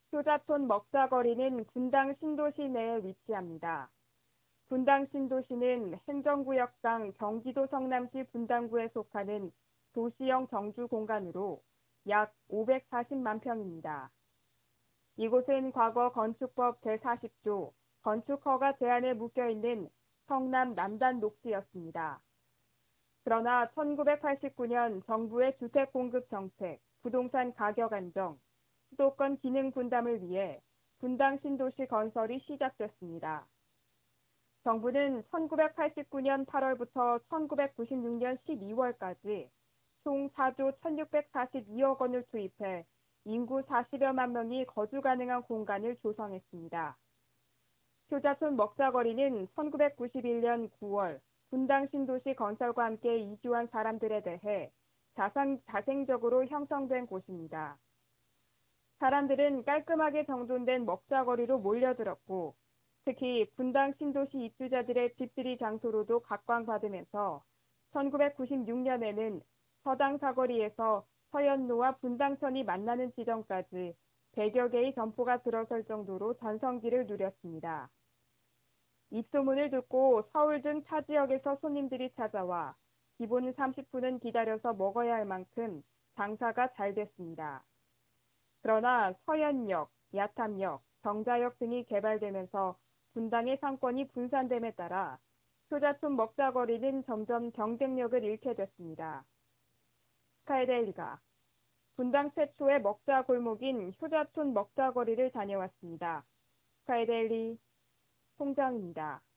효자촌 먹자거리는 분당 신도시 내에 위치합니다. 분당 신도시는 행정구역상 경기도 성남시 분당구에 속하는 도시형 정주 공간으로 약 540만 평입니다. 이곳은 과거 건축법 제40조 건축허가 제한에 묶여있는 성남 남단 녹지였습니다. 그러나 1989년 정부의 주택 공급 정책, 부동산 가격 안정, 수도권 기능 분담을 위해 분당 신도시 건설이 시작됐습니다. 정부는 1989년 8월부터 1996년 12월까지 총 4조 1642억 원을 투입해 인구 40여만 명이 거주 가능한 공간을 조성했습니다. 효자촌 먹자거리는 1991년 9월 분당 신도시 건설과 함께 이주한 사람들에 대해 자생적으로 형성된 곳입니다. 사람들은 깔끔하게 정돈된 먹자거리로 몰려들었고 특히 분당 신도시 입주자들의 집들이 장소로도 각광받으면서 1996년에는 서당 사거리에서 서현로와 분당천이 만나는 지점까지 100여 개의 점포가 들어설 정도로 전성기를 누렸습니다. 입소문을 듣고 서울 등 타 지역에서 손님들이 찾아와 기본 30분은 기다려서 먹어야 할 만큼 장사가 잘 됐습니다. 그러나 서현역, 야탐역, 정자역 등이 개발되면서 분당의 상권이 분산됨에 따라 효자촌 먹자거리는 점점 경쟁력을 잃게 됐습니다. 스카이데일리가 분당 최초의 먹자 골목인 효자촌 먹자거리를 다녀왔습니다. 스카이데일리 송정입니다.